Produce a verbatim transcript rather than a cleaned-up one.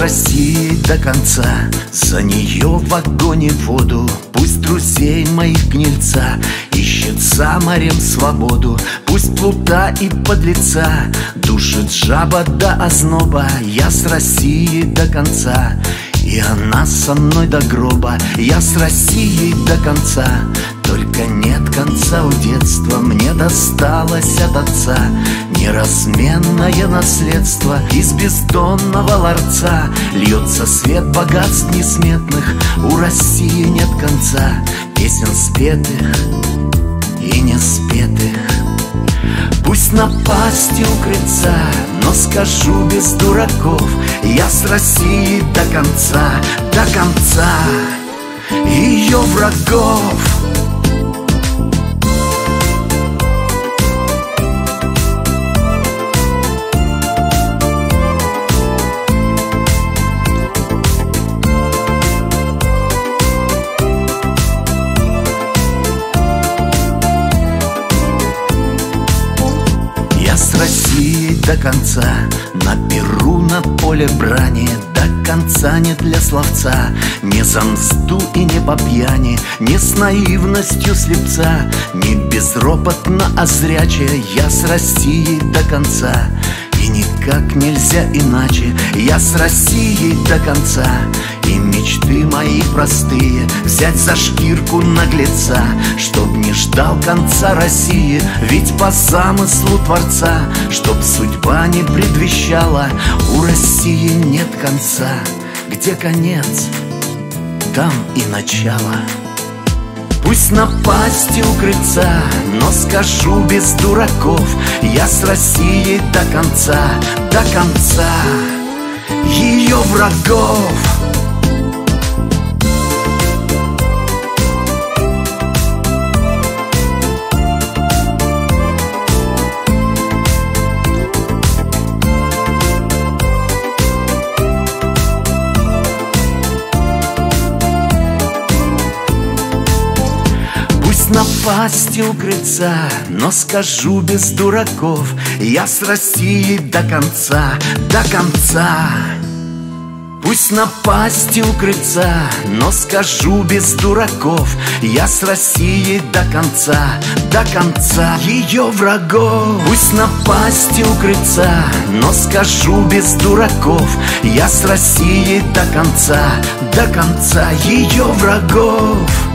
Россией до конца, за нее в огонь и воду. Пусть друзей моих гнильца ищет за морем свободу. Пусть плута и подлеца душит жаба до озноба. Я с Россией до конца, и она со мной до гроба. Я с Россией до конца, только нет конца у детства. Мне досталось от отца неразменное наследство. Из бездонного ларца льется свет богатств несметных. У России нет конца песен спетых и не спетых. Пусть напасти укрыться, но скажу без дураков: я с Россией до конца, до конца ее врагов. Я с Россией до конца, на перу, на поле брани. До конца не для словца, не за мзду и не по пьяни, не с наивностью слепца, не безропотно, а зряче. Я с Россией до конца, и никак нельзя иначе. Я с Россией до конца, и мечты мои простые взять за шкирку наглеца, чтоб не ждал конца России. Ведь по замыслу Творца, чтоб судьба не предвещала, у России нет конца. Где конец, там и начало. Пусть напасти укрыться, но скажу без дураков: я с Россией до конца, до конца ее врагов. Напасти укрыться, но скажу без дураков: я с Россией до конца, до конца. Пусть напасти укрыться, но скажу без дураков: я с Россией до конца, до конца ее врагов. Пусть напасти укрыться, но скажу без дураков: я с Россией до конца, до конца ее врагов.